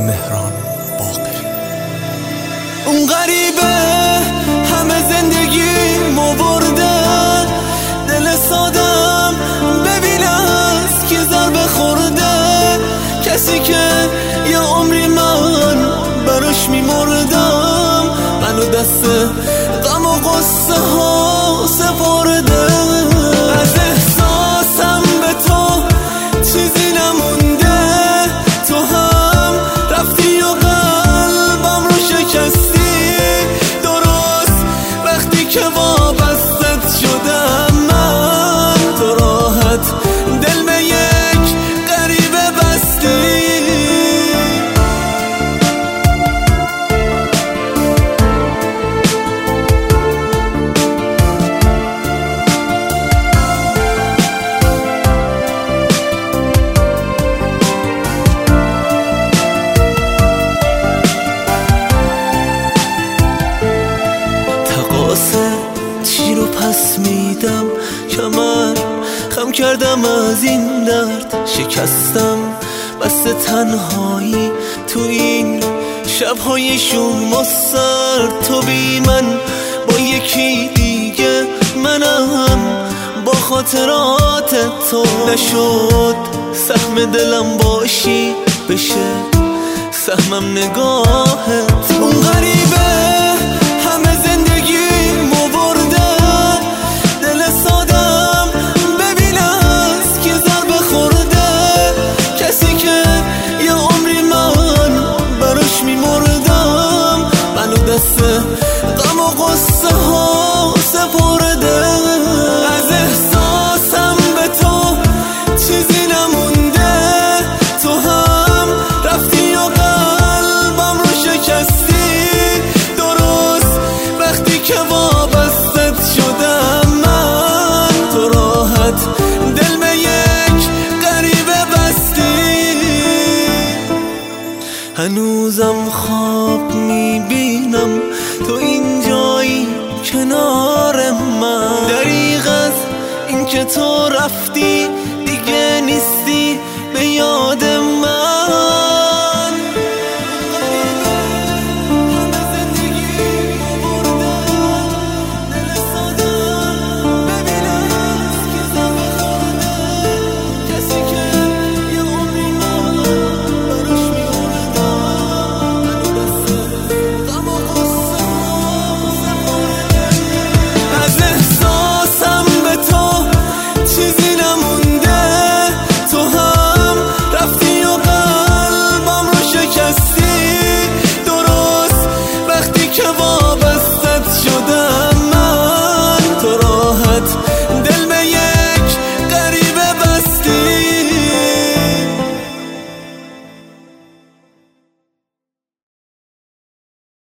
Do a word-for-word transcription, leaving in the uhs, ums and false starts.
مهران باقری. اون غریبه همه زندگی مو بردن، دل سادم ببین از کی ضربه خورده، کسی که یه عمری من براش میمردم منو دست غم و قصه ها سپرده. از احساسم به تو چیزی نمونده، تو هم رفتی و قلبم رو شکستی، درست وقتی که وابستت شدم من، تو راحت دل به یک غریبه بستی. چی رو پس میدم، کمر خم کردم از این درد، شکستم بس تنهایی تو این شبهای شوم و سرد. تو بی من با یکی دیگه، منم با خاطرات تو، نشد سهم دلم باشی بشه سهمم نگاهت. اون غریبه همه زندگی مو برده، دل سادم ببین از کی ضربه خورده، کسی که یه عمری من براش میمردم منو دست غم و قصه ها سپرده. از احساسم به تو چیزی نمونده، تو هم رفتی و قلبم رو شکستی، درست وقتی که وابستت شدم من، تو راحت دل به یک غریبه بستی. هنوزم خواب میبینم تو اینجایی کنار من، دریغ از این که تو رفتی دیگه نیستی به یادم